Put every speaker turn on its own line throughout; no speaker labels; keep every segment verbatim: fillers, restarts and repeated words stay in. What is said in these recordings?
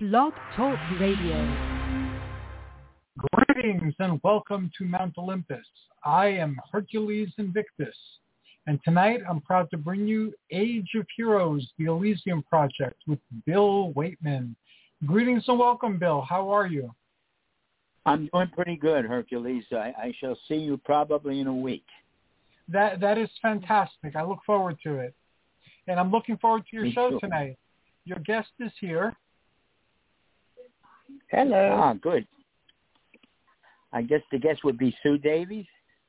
Blog Talk Radio.
Greetings and welcome to Mount Olympus. I am Hercules Invictus, and tonight I'm proud to bring you Age of Heroes, the Elysium Project with Bill Waitman. Greetings and welcome, Bill. How are you?
I'm doing pretty good, Hercules. I, I shall see you probably in a week.
That That is fantastic. I look forward to it. And I'm looking forward to your
Me
show
too.
tonight. Your guest is here.
Hello.
Ah, good. I guess the guest would be Sue Davies.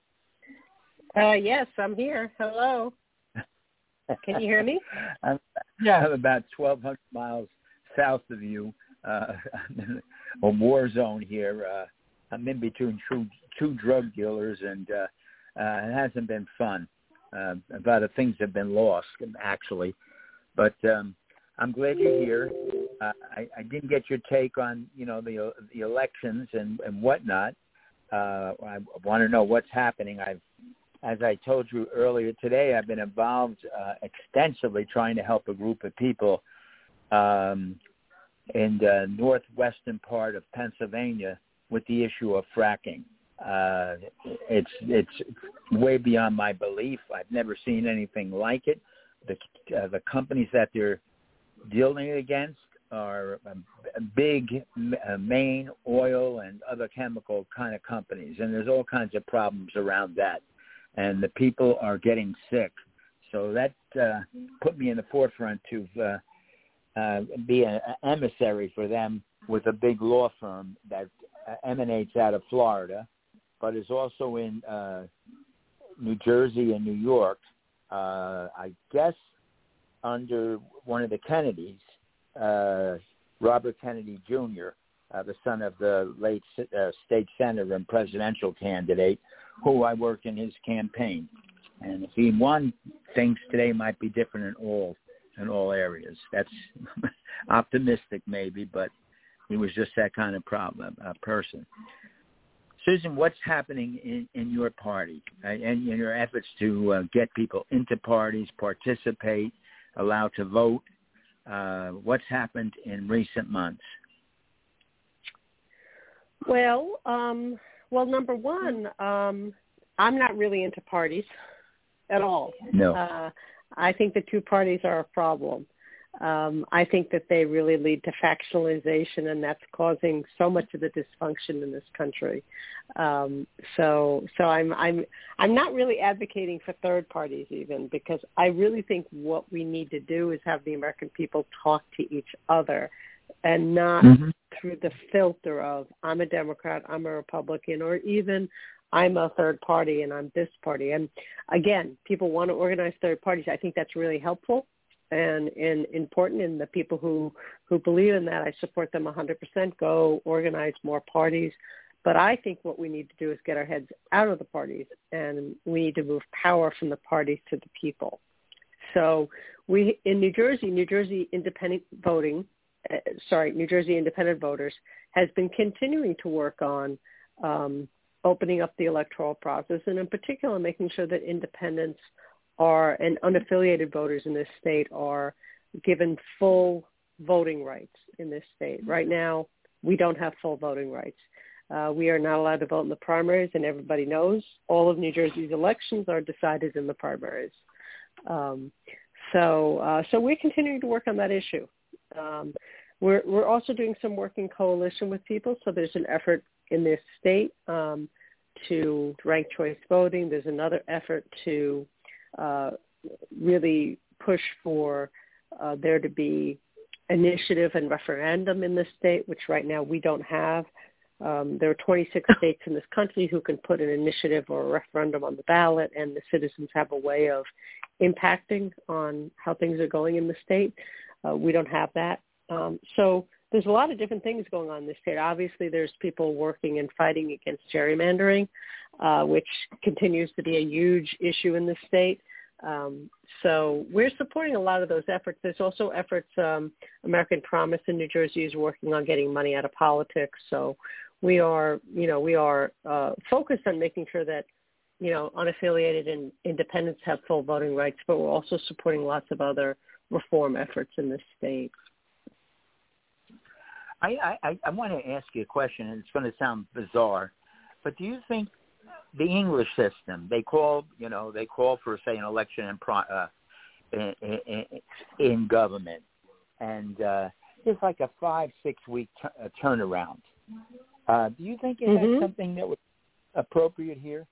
Uh, yes, I'm here. Hello. Can you hear me?
I'm,
Yes.
I'm about twelve hundred miles south of you. Uh, I'm in a war zone here. Uh, I'm in between two, two drug dealers, and uh, uh, it hasn't been fun. Uh, a lot of things have been lost, actually. But um, I'm glad you're here. Uh, I, I didn't get your take on, you know, the the elections and, and whatnot. Uh, I want to know what's happening. I've, as I told you earlier today, I've been involved uh, extensively trying to help a group of people um, in the northwestern part of Pennsylvania with the issue of fracking. Uh, it's it's way beyond my belief. I've never seen anything like it. The uh, the companies that they're dealing against are um, big uh, main oil and other chemical kind of companies, and there's all kinds of problems around that, and the people are getting sick. So that uh, put me in the forefront to uh, uh, be an emissary for them with a big law firm that uh, emanates out of Florida, but is also in uh, New Jersey and New York. Uh, I guess under one of the Kennedys, uh, Robert Kennedy Junior, uh, the son of the late uh, state senator and presidential candidate, who I worked in his campaign. And if he won, things today might be different in all in all areas. That's optimistic, maybe, but he was just that kind of problem uh, person. Susan, what's happening in, in your party uh, and in your efforts to uh, get people into parties, participate, allowed to vote? Uh, what's happened in recent months?
Well, um, well, number one, um, I'm not really into parties at all.
No.
Uh, I think the two parties are a problem. Um, I think that they really lead to factionalization, and that's causing so much of the dysfunction in this country. Um, so, so I'm I'm I'm not really advocating for third parties even, because I really think what we need to do is have the American people talk to each other, and not mm-hmm. through the filter of I'm a Democrat, I'm a Republican, or even I'm a third party and I'm this party. And again, people want to organize third parties. I think that's really helpful and, and important, and the people who, who believe in that, I support them one hundred percent. Go organize more parties. But I think what we need to do is get our heads out of the parties, and we need to move power from the parties to the people. So we in New Jersey, New Jersey independent voting, uh, sorry, New Jersey independent voters has been continuing to work on um, opening up the electoral process, and in particular making sure that independents are and unaffiliated voters in this state are given full voting rights in this state. Right now, we don't have full voting rights. Uh, we are not allowed to vote in the primaries, and everybody knows all of New Jersey's elections are decided in the primaries. Um, so, uh, so we're continuing to work on that issue. Um, we're we're also doing some work in coalition with people. So there's an effort in this state um, to ranked choice voting. There's another effort to uh, really push for uh, there to be initiative and referendum in this state, which right now we don't have. Um, there are twenty-six states in this country who can put an initiative or a referendum on the ballot, and the citizens have a way of impacting on how things are going in the state. Uh, we don't have that. Um, so there's a lot of different things going on in this state. Obviously, there's people working and fighting against gerrymandering, uh, which continues to be a huge issue in the state. Um, so we're supporting a lot of those efforts. There's also efforts, um, American Promise in New Jersey is working on getting money out of politics. So we are, you know, we are uh, focused on making sure that, you know, unaffiliated and independents have full voting rights, but we're also supporting lots of other reform efforts in this state.
I, I, I want to ask you a question, and it's going to sound bizarre, but do you think the English system, they call, you know, they call for, say, an election in, pro, uh, in, in, in government, and uh, it's like a five, six-week t- uh, turnaround. Uh, do you think
mm-hmm.
that's something that was appropriate here?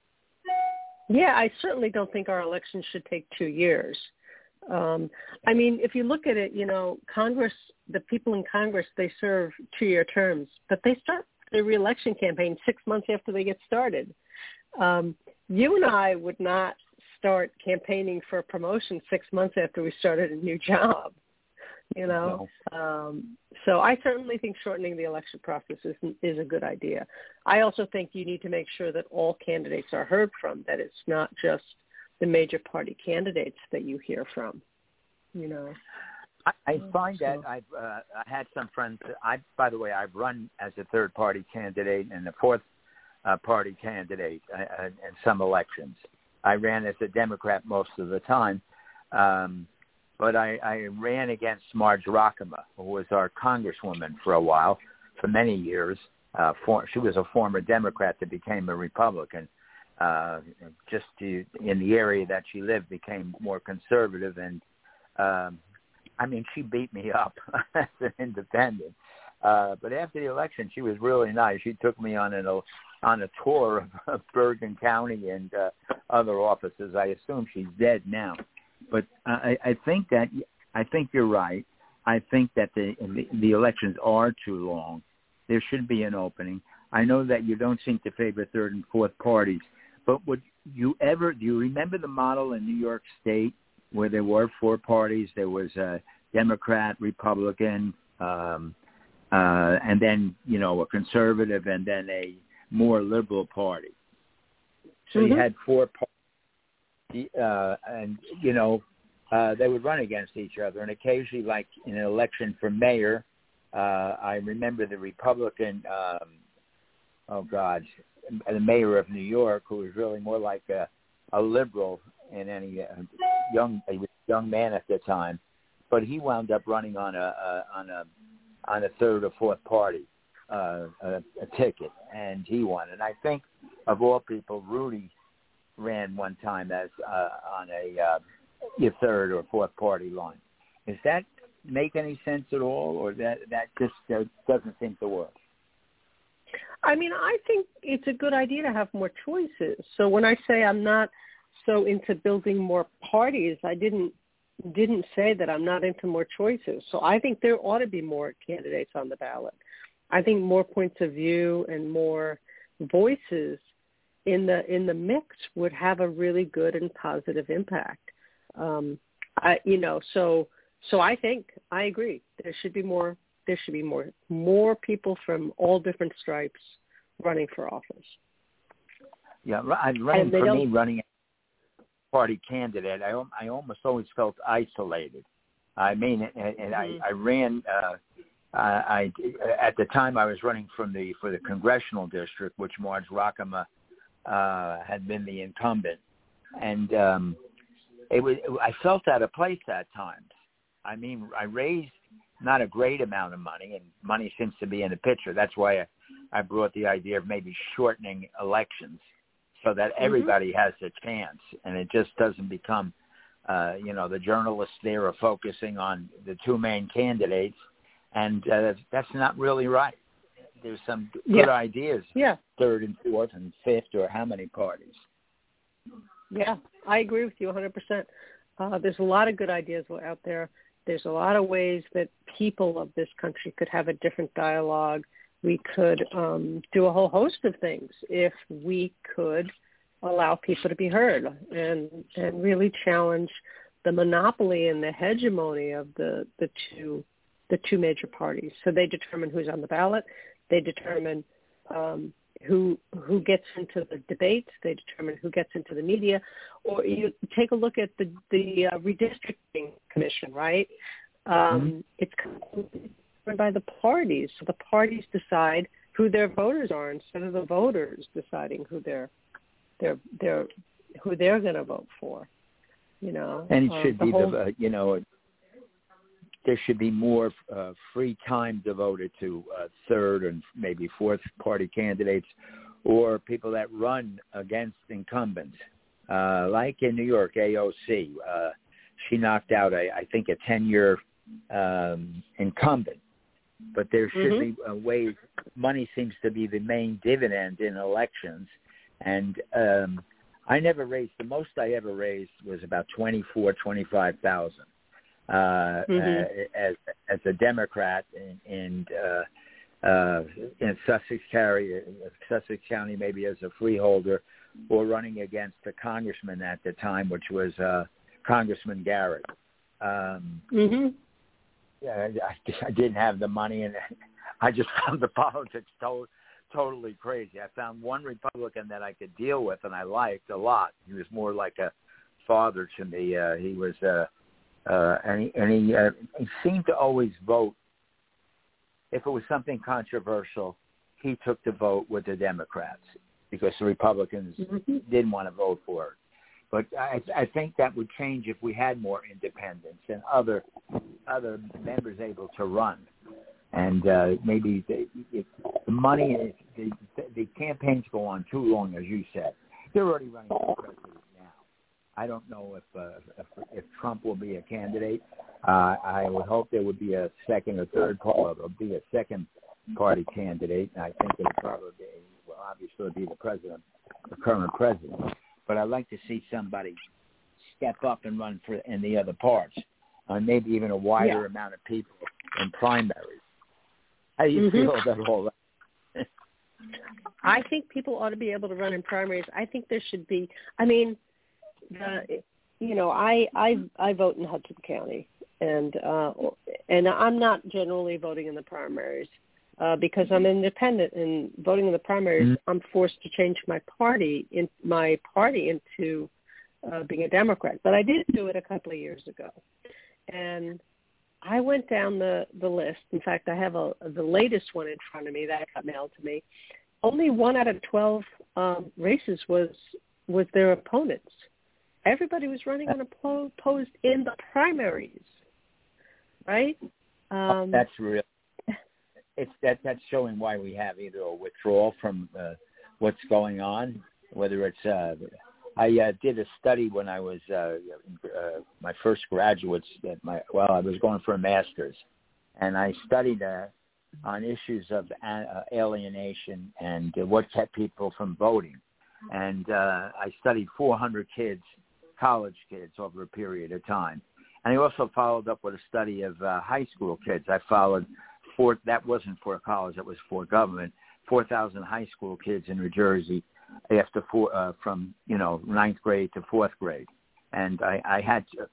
Yeah, I certainly don't think our election should take two years. Um, I mean, if you look at it, you know, Congress, the people in Congress, they serve two-year terms, but they start their reelection campaign six months after they get started. Um, you and I would not start campaigning for a promotion six months after we started a new job, you know. No. Um, so I certainly think shortening the election process is, is a good idea. I also think you need to make sure that all candidates are heard from, that it's not just the major party candidates that you hear from, you know.
I, I find
so.
that I've uh, I had some friends. I, by the way, I've run as a third party candidate and a fourth uh, party candidate uh, in some elections. I ran as a Democrat most of the time, um, but I, I ran against Marge Rockema, who was our congresswoman for a while, for many years. Uh, for, she was a former Democrat that became a Republican. Uh, just to, in the area that she lived, became more conservative, and um, I mean, she beat me up as an independent. Uh, but after the election, she was really nice. She took me on an on a tour of, of Bergen County and uh, other offices. I assume she's dead now, but I, I think that I think you're right. I think that the, the the elections are too long. There should be an opening. I know that you don't seem to favor third and fourth parties. But would you ever, do you remember the model in New York State where there were four parties? There was a Democrat, Republican, um, uh, and then, you know, a conservative and then a more liberal party. So mm-hmm. you had four parties, uh, and, you know, uh, they would run against each other. And occasionally, like in an election for mayor, uh, I remember the Republican, um, oh, God, the mayor of New York, who was really more like a, a liberal in any uh, young he was a young man at the time, but he wound up running on a, a on a on a third or fourth party uh, a, a ticket, and he won. And I think of all people, Rudy ran one time as uh, on a uh, your third or fourth party line. Does that make any sense at all, or that that just uh, doesn't seem to work?
I mean, I think it's a good idea to have more choices. So when I say I'm not so into building more parties, I didn't didn't say that I'm not into more choices. So I think there ought to be more candidates on the ballot. I think more points of view and more voices in the in the mix would have a really good and positive impact. Um, I, you know, so so I think I agree. There should be more. There should be more more people from all different stripes running for office.
Yeah, I running for me running as a party candidate. I I almost always felt isolated. I mean, and, and mm-hmm. I, I ran. Uh, I, I at the time I was running from the for the congressional district, which Marge Rockema uh, had been the incumbent, and um, it was I felt out of place at times. I mean, I raised not a great amount of money, and money seems to be in the picture. That's why I, I brought the idea of maybe shortening elections so that everybody mm-hmm. has a chance, and it just doesn't become, uh, you know, the journalists there are focusing on the two main candidates, and uh, that's not really right. There's some good
yeah.
ideas,
yeah.
third and fourth and fifth, or how many parties.
Yeah, I agree with you one hundred percent. Uh, there's a lot of good ideas out there. There's a lot of ways that people of this country could have a different dialogue. We could um, do a whole host of things if we could allow people to be heard and and really challenge the monopoly and the hegemony of the, the two the two major parties. So they determine who's on the ballot. They determine um, who who gets into the debates. They determine who gets into the media. Or you take a look at the the uh, redistricting commission, right? Um, mm-hmm. It's governed by the parties. So the parties decide who their voters are instead of the voters deciding who they're they're they're who they're going to vote for. You know,
and it
uh,
should
the
be
whole,
the uh, you know there should be more uh, free time devoted to uh, third and maybe fourth party candidates or people that run against incumbents. Uh, like in New York, A O C, uh, she knocked out, a, I think, a ten-year um, incumbent. But there should mm-hmm. be uh, ways. Money seems to be the main dividend in elections. And um, I never raised, the most I ever raised was about twenty-four, twenty-five thousand uh, mm-hmm. uh, as as a Democrat in, in, uh, uh, in Sussex County, Sussex County, maybe as a freeholder, or running against a congressman at the time, which was uh, Congressman Garrett. Um, mm-hmm. Yeah, I, I didn't have the money, and I just found the politics to- totally crazy. I found one Republican that I could deal with, and I liked a lot. He was more like a father to me. Uh, he was, uh, uh, and he, and he, uh, he seemed to always vote. If it was something controversial, he took the vote with the Democrats because the Republicans mm-hmm. didn't want to vote for it. But I, I think that would change if we had more independence and other other members able to run. And uh, maybe the, if the money, the, the campaigns go on too long, as you said. They're already running for president now. I don't know if uh, if, if Trump will be a candidate. Uh, I would hope there would be a second or third, or there'll be a second party candidate. And I think it'll probably be, well, obviously it'll be the president, the current president. But I'd like to see somebody step up and run for in the other parts, and uh, maybe even a wider yeah. amount of people in primaries. How do you mm-hmm. feel about all that?
I think people ought to be able to run in primaries. I think there should be. I mean, the, you know, I I I vote in Hudson County, and uh, and I'm not generally voting in the primaries. Uh, because I'm independent and voting in the primaries, mm-hmm. I'm forced to change my party in my party into uh, being a Democrat. But I did do it a couple of years ago, and I went down the, the list. In fact, I have a, the latest one in front of me that got mailed to me. Only one out of twelve um, races was was their opponents. Everybody was running unopposed in the primaries, right? Um,
That's real. It's that that's showing why we have either a withdrawal from uh, what's going on, whether it's. Uh, I uh, did a study when I was uh, uh, my first graduates. At my well, I was going for a master's, and I studied uh, on issues of uh, alienation and uh, what kept people from voting. And uh, I studied four hundred kids, college kids, over a period of time. And I also followed up with a study of uh, high school kids. I followed. Four, that wasn't for college, that was for government, four thousand high school kids in New Jersey after four, uh, from, you know, ninth grade to fourth grade. And I, I had, to,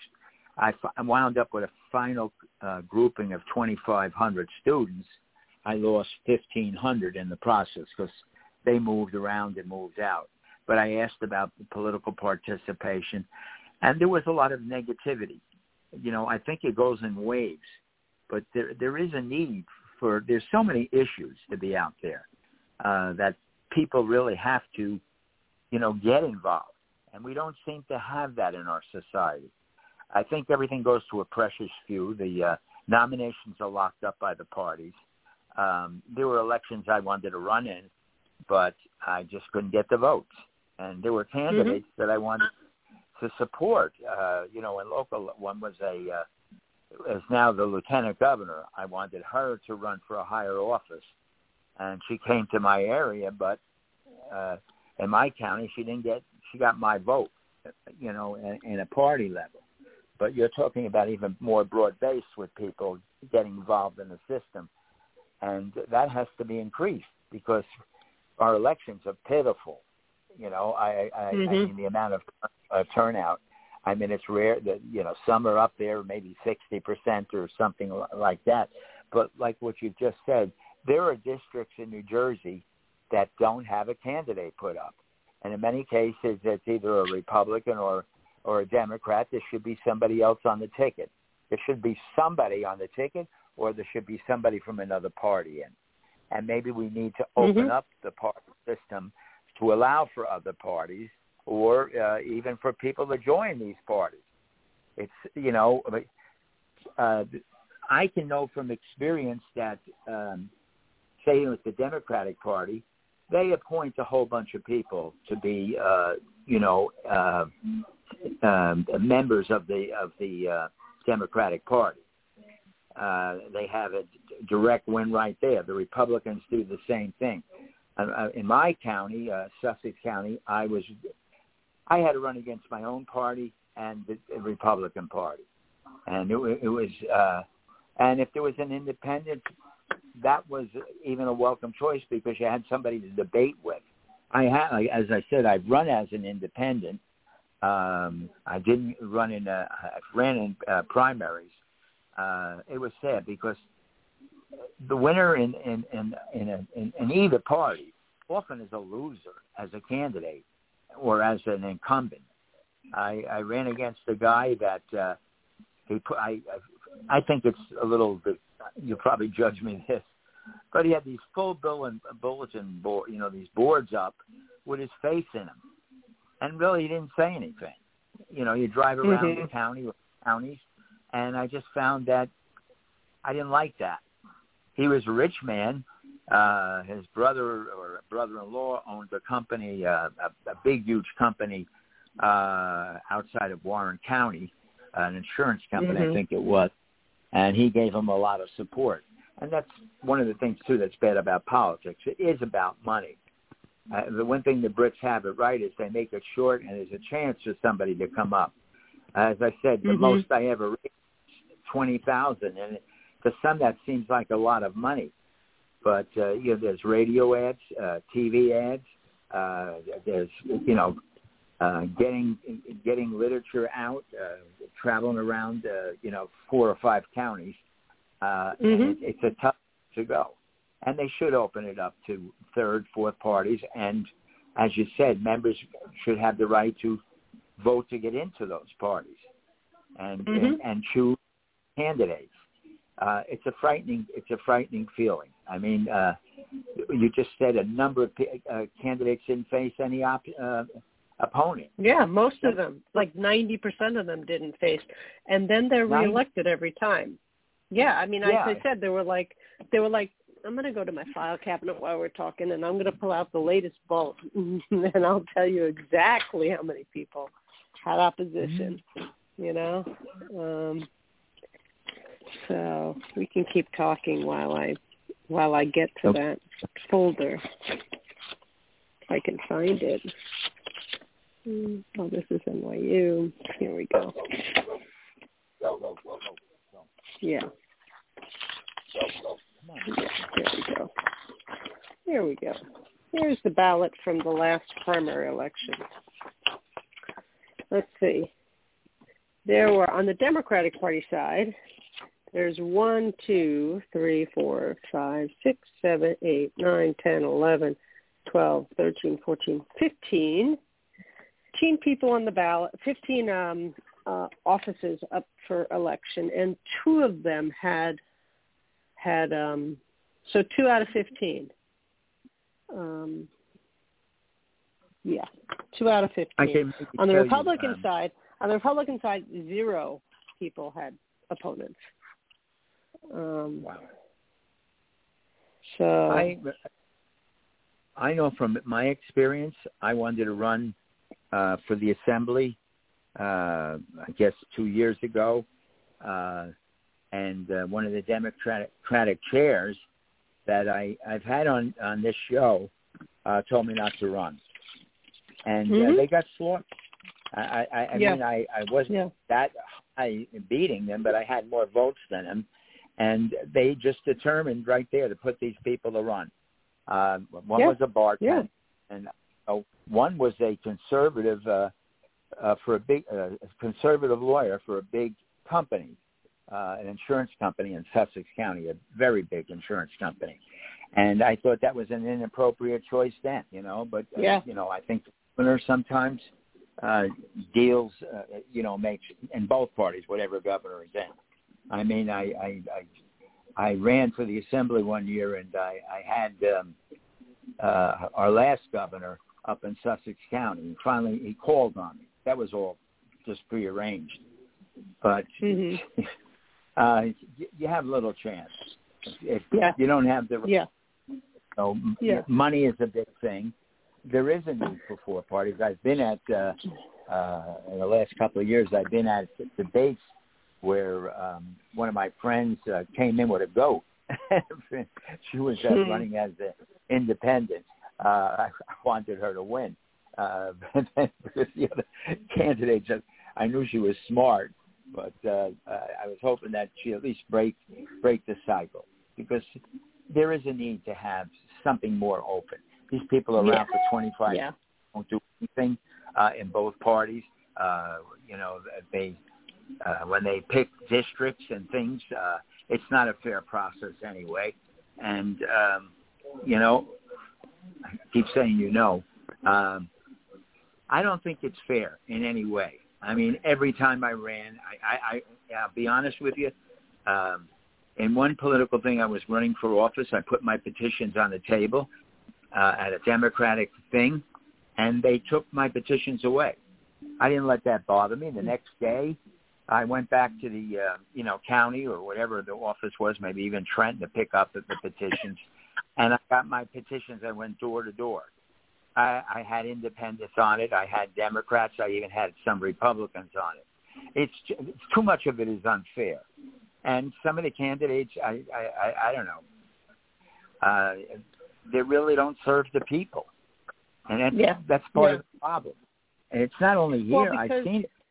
I wound up with a final uh, grouping of twenty-five hundred students. I lost fifteen hundred in the process because they moved around and moved out. But I asked about the political participation, and there was a lot of negativity. You know, I think it goes in waves. But there, there is a need for, there's so many issues to be out there uh, that people really have to, you know, get involved. And we don't seem to have that in our society. I think everything goes to a precious few. The uh, nominations are locked up by the parties. Um, there were elections I wanted to run in, but I just couldn't get the votes. And there were candidates mm-hmm. that I wanted to support. Uh, you know, in local, one was a... Uh, is now the lieutenant governor. I wanted her to run for a higher office, and she came to my area, but uh, in my county, she didn't get. She got my vote, you know, in, in a party level. But you're talking about even more broad base with people getting involved in the system, and that has to be increased because our elections are pitiful. You know, I, I, mm-hmm. I mean the amount of uh, turnout. I mean, it's rare that, you know, some are up there, maybe sixty percent or something like that. But like what you just said, there are districts in New Jersey that don't have a candidate put up. And in many cases, it's either a Republican or, or a Democrat. There should be somebody else on the ticket. There should be somebody on the ticket or there should be somebody from another party in. And maybe we need to open mm-hmm. up the party system to allow for other parties or uh, even for people to join these parties. It's, you know, uh, I can know from experience that, um, say, with the Democratic Party, they appoint a whole bunch of people to be, uh, you know, uh, um, members of the of the uh, Democratic Party. Uh, they have a direct win right there. The Republicans do the same thing. Uh, in my county, uh, Sussex County, I was I had to run against my own party and the, the Republican Party, and it, it was uh, and if there was an independent, that was even a welcome choice because you had somebody to debate with. I had, as I said, I've run as an independent. Um, I didn't run in. A, I ran in uh, primaries. Uh, it was sad because the winner in in in in, a, in in either party often is a loser as a candidate or as an incumbent. I, I ran against a guy that uh, he put. I I think it's a little bit. You'll probably judge me this, but he had these full bulletin bulletin board, you know, these boards up with his face in them, and really he didn't say anything. You know, you drive around mm-hmm. the county or counties, and I just found that I didn't like that. He was a rich man. Uh, his brother or brother-in-law owned a company, uh, a, a big, huge company uh, outside of Warren County, an insurance company, mm-hmm. I think it was. And he gave him a lot of support. And that's one of the things, too, that's bad about politics. It is about money. Uh, the one thing the Brits have it right is they make it short, and there's a chance for somebody to come up. As I said, the mm-hmm. most I ever raised was twenty thousand dollars, and to some that seems like a lot of money. But, uh, you know, there's radio ads, uh, T V ads, uh, there's, you know, uh, getting getting literature out, uh, traveling around, uh, you know, four or five counties. Uh, mm-hmm. and it, it's a tough to go. And they should open it up to third, fourth parties. And as you said, members should have the right to vote to get into those parties and mm-hmm. and, and choose candidates. Uh, it's a frightening. It's a frightening feeling. I mean, uh, you just said a number of uh, candidates didn't face any op- uh, opponent.
Yeah, most of them, like ninety percent of them, didn't face, and then they're reelected every time. Yeah, I mean, yeah. as I said, there were like, they were like, I'm going to go to my file cabinet while we're talking, and I'm going to pull out the latest bulk, and I'll tell you exactly how many people had opposition. Mm-hmm. You know. Um, So we can keep talking while I while I get to okay. that folder. If I can find it. Oh, this is N Y U. Here we go. Yeah. There we go. Here we go. Here's the ballot from the last primary election. Let's see. There were, on the Democratic Party side, there's one, two, three, four, five, six, seven, eight, nine, ten, eleven, twelve, thirteen, fourteen, fifteen. fifteen people on the ballot, fifteen um, uh, offices up for election, and two of them had, had um, so two out of fifteen. Um, yeah, two out of fifteen. On the Republican you, um, side, on the Republican side, zero people had opponents. Um, wow. So
I, I know from my experience, I wanted to run uh, for the assembly, uh, I guess two years ago, uh, and uh, one of the Democratic chairs that I, I've had on, on this show uh, told me not to run. And mm-hmm. uh, they got slaughtered. I, I, I yeah. mean, I, I wasn't yeah. that high beating them, but I had more votes than them. And they just determined right there to put these people to run. Uh, one yeah. was a bartender, yeah. and uh, one was a conservative uh, uh, for a big uh, conservative lawyer for a big company, uh, an insurance company in Sussex County, a very big insurance company. And I thought that was an inappropriate choice then, you know. But uh, yeah. you know, I think the governor sometimes uh, deals, uh, you know, makes in both parties whatever governor is in. I mean, I, I I I ran for the assembly one year, and I, I had um, uh, our last governor up in Sussex County. And finally, he called on me. That was all just prearranged. But
mm-hmm.
uh, you, you have little chance. If
Yeah.
you don't have the
Yeah.
So
Yeah.
money is a big thing. There is a need for four parties. I've been at, uh, uh, in the last couple of years, I've been at debates where um, one of my friends uh, came in with a goat. She was uh, running as an independent. Uh, I wanted her to win. Uh, because the other candidates, I knew she was smart, but uh, I was hoping that she at least break break the cycle, because there is a need to have something more open. These people are around
Yeah.
for twenty-five
Yeah.
years, don't do anything uh, in both parties. Uh, you know, they uh, when they pick districts and things, uh, it's not a fair process anyway. And, um, you know, I keep saying you know, um, I don't think it's fair in any way. I mean, every time I ran, I, I, I I'll be honest with you, um, in one political thing I was running for office, I put my petitions on the table uh, at a Democratic thing, and they took my petitions away. I didn't let that bother me. The next day, I went back to the, uh, you know, county or whatever the office was, maybe even Trenton, to pick up the, the petitions, and I got my petitions. I went door to door. I, I had independents on it. I had Democrats. I even had some Republicans on it. It's, it's too much of it is unfair. And some of the candidates, I, I, I, I don't know, uh, they really don't serve the people. And that's,
Yeah.
that's part
Yeah.
of the problem. And it's not only here.
Well,
I've seen it.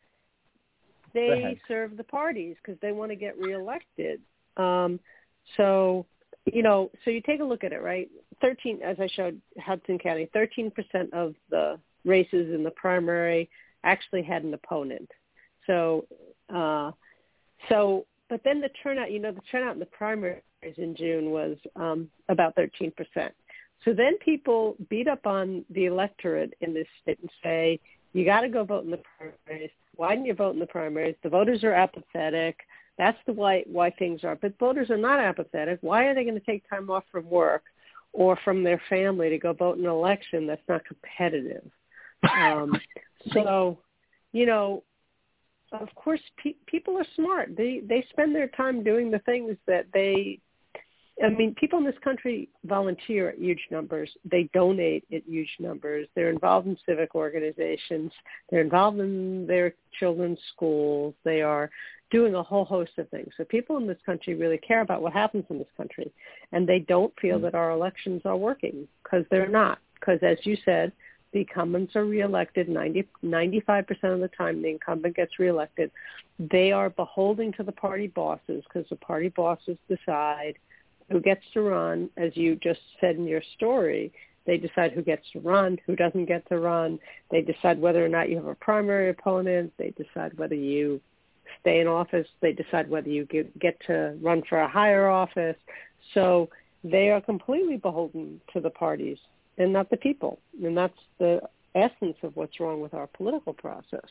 Go
they
ahead.
serve the parties because they want to get reelected. Um, so, you know, so you take a look at it, right? thirteen, as I showed Hudson County, thirteen percent of the races in the primary actually had an opponent. So, uh, so, but then the turnout, you know, the turnout in the primaries in June was um, about thirteen percent. So then people beat up on the electorate in this state and say, you got to go vote in the primaries. Why didn't you vote in the primaries? The voters are apathetic. That's the why, why things are. But voters are not apathetic. Why are they going to take time off from work or from their family to go vote in an election that's not competitive? Um, so, you know, of course, pe- people are smart. They they spend their time doing the things that they, I mean, people in this country volunteer at huge numbers. They donate at huge numbers. They're involved in civic organizations. They're involved in their children's schools. They are doing a whole host of things. So people in this country really care about what happens in this country. And they don't feel that our elections are working because they're not. Because as you said, the incumbents are reelected ninety, ninety-five percent of the time. The incumbent gets reelected. They are beholden to the party bosses because the party bosses decide who gets to run. As you just said in your story, they decide who gets to run, who doesn't get to run. They decide whether or not you have a primary opponent. They decide whether you stay in office. They decide whether you get, get to run for a higher office. So they are completely beholden to the parties and not the people. And that's the essence of what's wrong with our political process.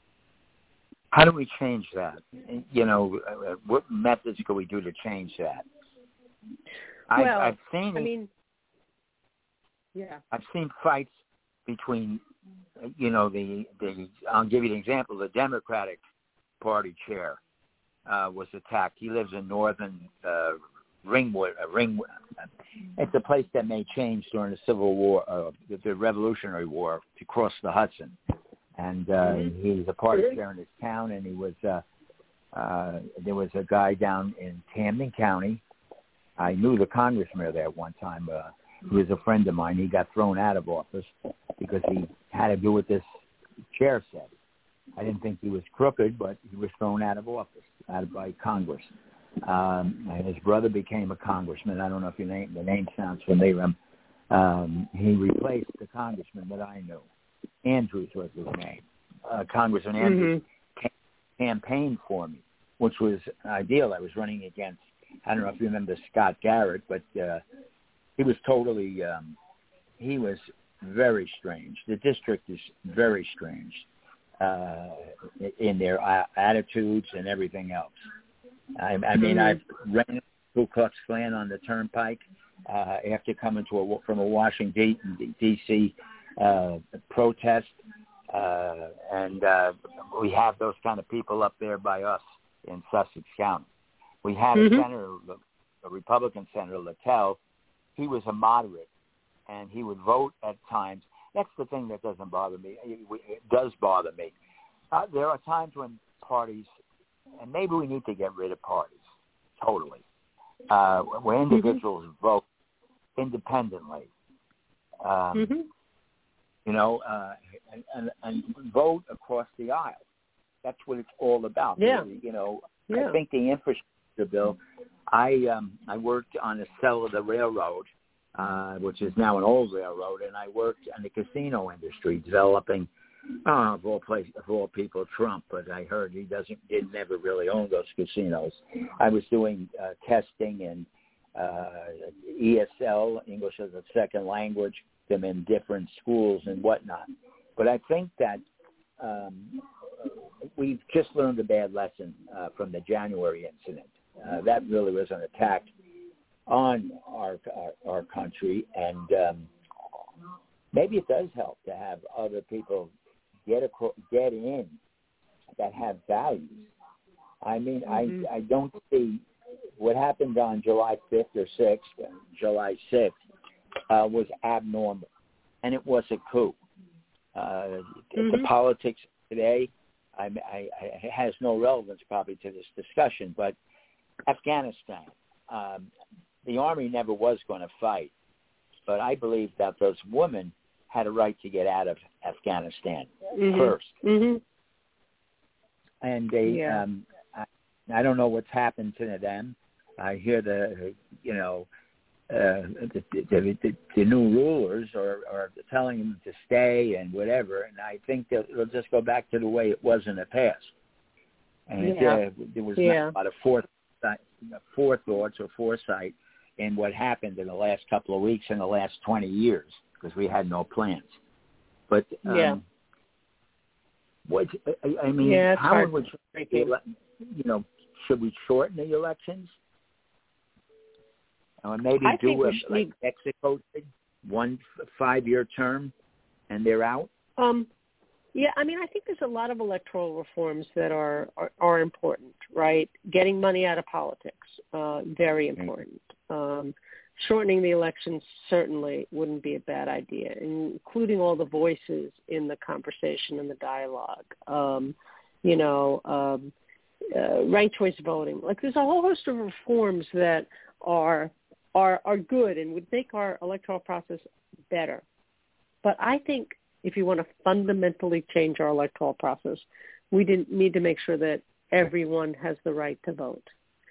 How do we change that? You know, uh, what methods can we do to change that? I've,
Well,
I've seen.
I mean, yeah.
I've seen fights between, you know, the the. I'll give you an example. The Democratic Party chair uh, was attacked. He lives in northern uh, Ringwood. Uh, Ringwood. It's a place that may change during the Civil War, uh, the, the Revolutionary War, to cross the Hudson. And uh, mm-hmm. he was a party chair in his town, and he was. Uh, uh, there was a guy down in Camden County. I knew the congressman there at one time. Uh, he was a friend of mine. He got thrown out of office because he had to do what this chair said. I didn't think he was crooked, but he was thrown out of office, out of by Congress. Um, and his brother became a congressman. I don't know if your name, the name sounds familiar. Um, he replaced the congressman that I knew. Andrews was his name. Uh, Congressman Andrews mm-hmm. campaigned for me, which was ideal. I was running against, I don't know if you remember Scott Garrett, but uh, he was totally, um, he was very strange. The district is very strange uh, in their uh, attitudes and everything else. I, I mean, mm-hmm. I've ran Ku Klux Klan on the Turnpike uh, after coming to a, from a Washington, D C uh, protest, uh, and uh, we have those kind of people up there by us in Sussex County. We had
mm-hmm.
a senator, a Republican senator, Littell. He was a moderate, and he would vote at times. That's the thing that doesn't bother me. It, it does bother me. Uh, there are times when parties, and maybe we need to get rid of parties, totally, uh, where individuals mm-hmm. vote independently. Um,
mm-hmm.
You know, uh, and, and, and vote across the aisle. That's what it's all about.
Yeah.
Really. You know,
yeah.
I think the infrastructure bill, I um, I worked on the cell of the railroad, uh, which is now an old railroad, and I worked in the casino industry developing, uh, of all place, of all people, Trump, but I heard he doesn't, he never really own those casinos. I was doing uh, testing and uh, E S L, English as a second language, them in different schools and whatnot. But I think that um, we've just learned a bad lesson uh, from the January incident. Uh, that really was an attack on our our, our country, and um, maybe it does help to have other people get acro- get in that have values. I mean, mm-hmm. I I don't see what happened on July fifth or sixth, July sixth, uh, was abnormal, and it was a coup. Uh, mm-hmm. The politics today, I, I, I, it has no relevance probably to this discussion, but Afghanistan, um, the army never was going to fight, but I believe that those women had a right to get out of Afghanistan
mm-hmm.
first.
Mm-hmm.
And they,
yeah.
um, I, I don't know what's happened to them. I hear the, you know, uh, the, the, the, the new rulers are, are telling them to stay and whatever, and I think that it'll just go back to the way it was in the past. And
yeah.
uh, there was
yeah.
not a lot of forethought, forethoughts or foresight in what happened in the last couple of weeks in the last twenty years because we had no plans. But um,
yeah.
what I, I mean,
yeah,
how would you know? Should we shorten the elections? Or maybe
I
do a,
should,
like Mexico did, one five-year term, and they're out?
Um, yeah, I mean, I think there's a lot of electoral reforms that are, are, are important, right? Getting money out of politics, uh, very important. Um, shortening the elections certainly wouldn't be a bad idea, including all the voices in the conversation and the dialogue. Um, you know, um, uh, ranked choice voting. Like, there's a whole host of reforms that are are are good and would make our electoral process better. But I think if you want to fundamentally change our electoral process, we didn't need to make sure that everyone has the right to vote,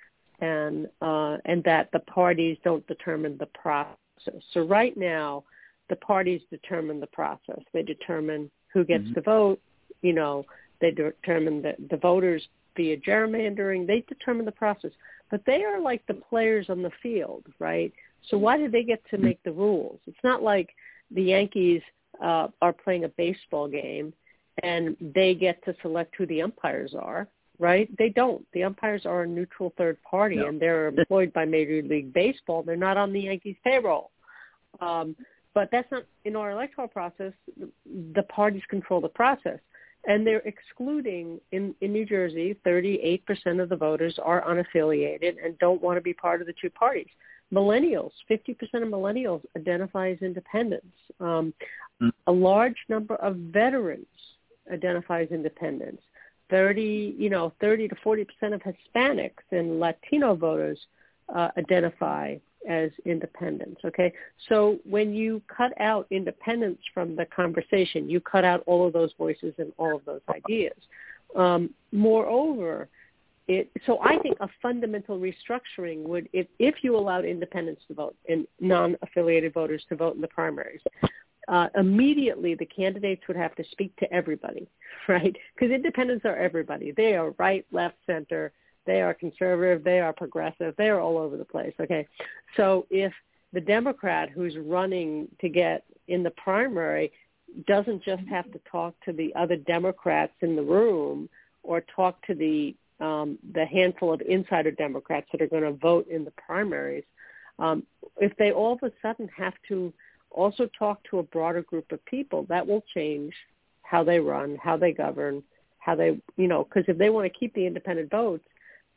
and uh, and that the parties don't determine the process. So right now, the parties determine the process. They determine who gets mm-hmm. to vote. You know, they determine the, the voters via gerrymandering. They determine the process. But they are like the players on the field, right? So why do they get to make the rules? It's not like the Yankees uh, are playing a baseball game and they get to select who the umpires are, right? They don't. The umpires are a neutral third party, no. and they're employed by Major League Baseball. They're not on the Yankees' payroll. Um, but that's not in our electoral process. The parties control the process. And they're excluding, in, in New Jersey, thirty-eight percent of the voters are unaffiliated and don't want to be part of the two parties. Millennials, fifty percent of millennials identify as independents. Um, mm. A large number of veterans identify as independents. thirty, you know, thirty to forty percent of Hispanics and Latino voters uh, identify as independents, okay? So when you cut out independence from the conversation, you cut out all of those voices and all of those ideas. Um, moreover, it, so I think a fundamental restructuring would, if, if you allowed independents to vote and non-affiliated voters to vote in the primaries, uh, immediately the candidates would have to speak to everybody, right? Because independents are everybody. They are right, left, center. They are conservative. They are progressive. They are all over the place, okay? So if the Democrat who's running to get in the primary doesn't just have to talk to the other Democrats in the room or talk to the um, the handful of insider Democrats that are going to vote in the primaries, um, if they all of a sudden have to also talk to a broader group of people, that will change how they run, how they govern, how they, you know, because if they want to keep the independent votes,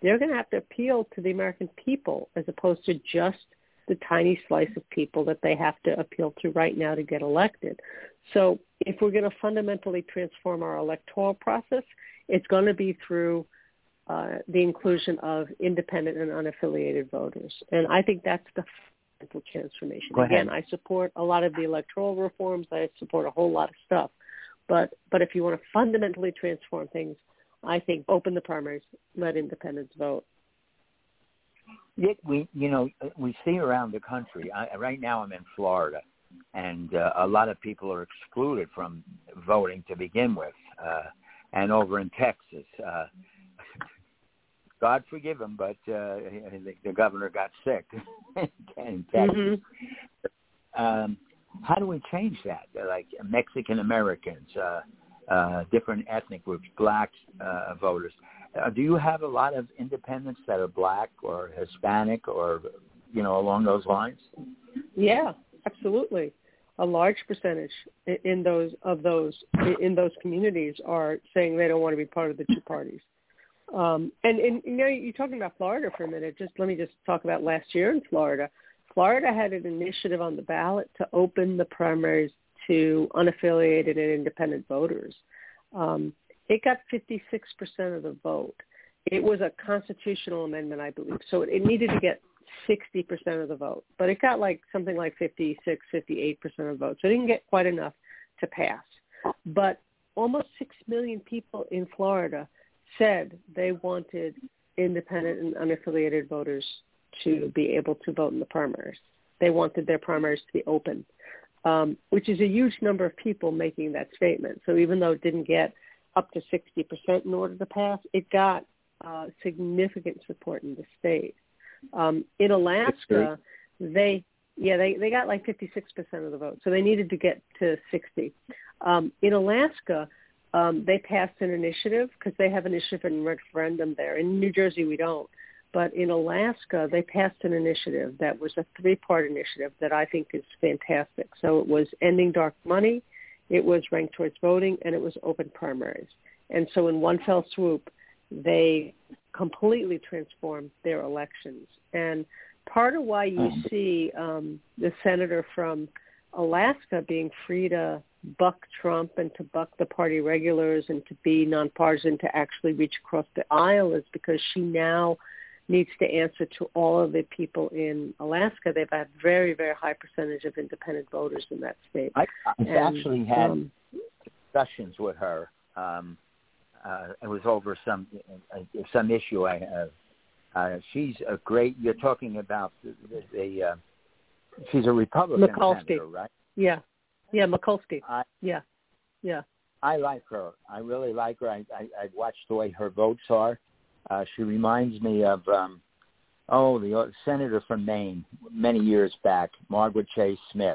they're going to have to appeal to the American people as opposed to just the tiny slice of people that they have to appeal to right now to get elected. So if we're going to fundamentally transform our electoral process, it's going to be through uh, the inclusion of independent and unaffiliated voters. And I think that's the fundamental transformation. Again, I support a lot of the electoral reforms. I support a whole lot of stuff. But but if you want to fundamentally transform things, I think open the primaries, let independents vote.
Yeah, we, you know, we see around the country. I, right now, I'm in Florida, and uh, a lot of people are excluded from voting to begin with. Uh, and over in Texas, uh, God forgive him, but uh, the, the governor got sick in Texas. Mm-hmm. Um, how do we change that? Like Mexican Americans, uh, uh, different ethnic groups, black uh, voters. Uh, do you have a lot of independents that are black or Hispanic or, you know, along those lines?
Yeah, absolutely. A large percentage in those of those in those communities are saying they don't want to be part of the two parties. Um, and, and you know, you're talking about Florida for a minute. Just let me just talk about last year in Florida. Florida had an initiative on the ballot to open the primaries to unaffiliated and independent voters. Um, It got fifty-six percent of the vote. It was a constitutional amendment, I believe. So it, it needed to get sixty percent of the vote. But it got like something like fifty-six, fifty-eight percent of the vote. So it didn't get quite enough to pass. But almost six million people in Florida said they wanted independent and unaffiliated voters to be able to vote in the primaries. They wanted their primaries to be open, um, which is a huge number of people making that statement. So even though it didn't get up to sixty percent in order to pass, it got uh, significant support in the state. Um, in Alaska, they yeah they, they got like fifty-six percent of the vote, so they needed to get to sixty. Um, in Alaska, um, they passed an initiative because they have an initiative and referendum there. In New Jersey, we don't. But in Alaska, they passed an initiative that was a three-part initiative that I think is fantastic. So it was ending dark money, it was ranked choice voting, and it was open primaries. And so in one fell swoop, they completely transformed their elections. And part of why you see um, the senator from Alaska being free to buck Trump and to buck the party regulars and to be nonpartisan, to actually reach across the aisle, is because she now needs to answer to all of the people in Alaska. They've had very, very high percentage of independent voters in that state.
I, I've
and,
actually had
um,
discussions with her. Um, uh, it was over some uh, some issue I have. Uh, she's a great. You're talking about the. the, the uh, she's a Republican
Mikulski.
senator, right?
Yeah, yeah, Mikulski.
I,
yeah, yeah.
I like her. I really like her. I, I, I watched the way her votes are. Uh, she reminds me of, um, oh, the senator from Maine many years back, Margaret Chase Smith.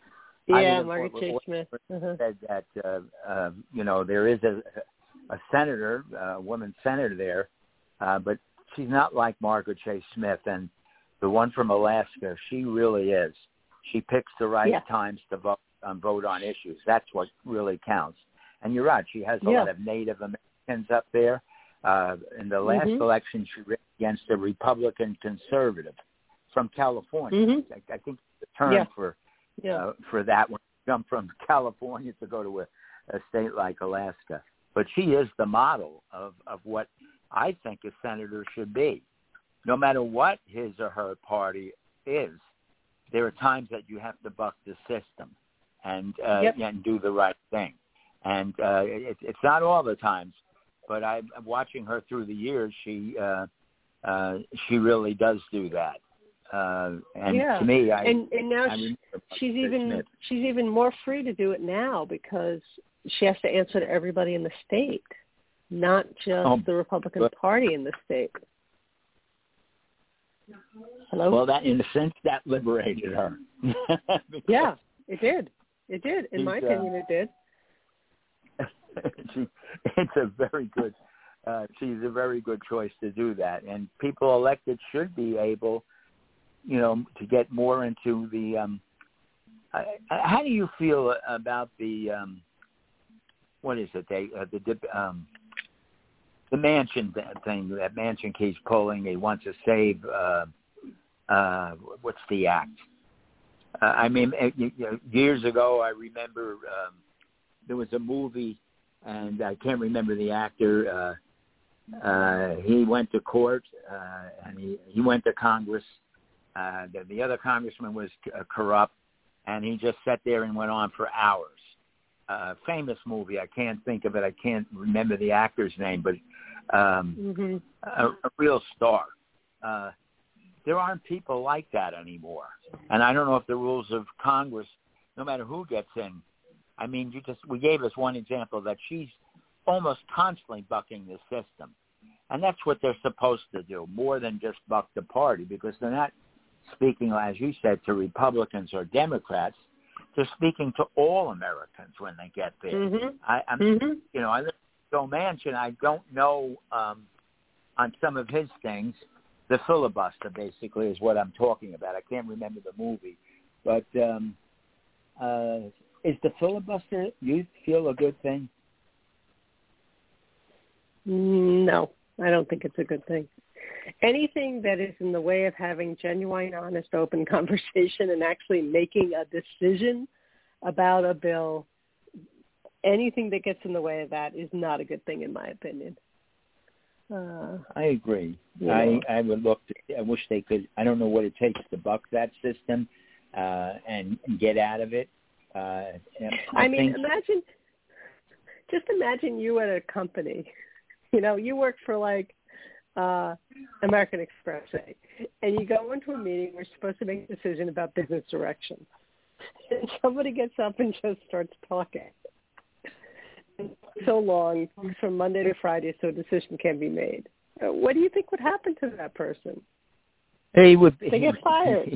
Yeah, Margaret Chase Smith. Uh-huh.
Said that, uh, uh, you know, there is a, a senator, a woman senator there, uh, but she's not like Margaret Chase Smith. And the one from Alaska, she really is. She picks the right
yeah.
times to vote, um, vote on issues. That's what really counts. And you're right. She has a
yeah.
lot of Native Americans up there. Uh, in the last
mm-hmm.
election, she ran against a Republican conservative from California.
Mm-hmm.
I, I think the term
yeah.
for
yeah.
uh, for that one come from California to go to a, a state like Alaska. But she is the model of, of what I think a senator should be. No matter what his or her party is, there are times that you have to buck the system and uh,
yep.
and do the right thing. And uh, it, it's not all the times. But I'm watching her through the years. She uh, uh, she really does do that. Uh, and
yeah.
to me, I
and, and now
I
she, she's even Smith. she's even more free to do it now because she has to answer to everybody in the state, not just
oh,
the Republican
but,
Party in the state. Hello.
Well, that in a sense that liberated her.
yeah, it did. It did. In my opinion,
uh,
it did.
she, it's a very good. Uh, she's a very good choice to do that, and people elected should be able, you know, to get more into the. Um, uh, how do you feel about the? Um, what is it? They uh, the um, the Manchin thing that Manchin keeps pulling. He wants to save. Uh, uh, what's the act? Uh, I mean, you know, years ago, I remember um, there was a movie, and I can't remember the actor. Uh, uh, he went to court, uh, and he, he went to Congress. Uh, the, the other congressman was uh, corrupt, and he just sat there and went on for hours. Uh, famous movie. I can't think of it. I can't remember the actor's name, but um, mm-hmm. a, a real star. Uh, there aren't people like that anymore. And I don't know if the rules of Congress, no matter who gets in, I mean, you just we gave us one example that she's almost constantly bucking the system. And that's what they're supposed to do, more than just buck the party, because they're not speaking, as you said, to Republicans or Democrats. They're speaking to all Americans when they get there.
Mm-hmm.
I, I'm,
mm-hmm.
you know, I live in Joe Manchin. I don't know um, on some of his things. The filibuster, basically, is what I'm talking about. I can't remember the movie, but um, uh, is the filibuster, you feel, a good thing?
No, I don't think it's a good thing. Anything that is in the way of having genuine, honest, open conversation and actually making a decision about a bill, anything that gets in the way of that is not a good thing, in my opinion. Uh,
I agree.
Yeah.
I, I would look to, I wish they could, I don't know what it takes to buck that system uh, and, and get out of it. Uh, I,
I mean,
think,
imagine, just imagine you at a company, you know, you work for like uh, American Express, say, and you go into a meeting where you're supposed to make a decision about business direction. And somebody gets up and just starts talking. So long, from Monday to Friday, so a decision can be made. Uh, what do you think would happen to that person?
He would.
They get fired.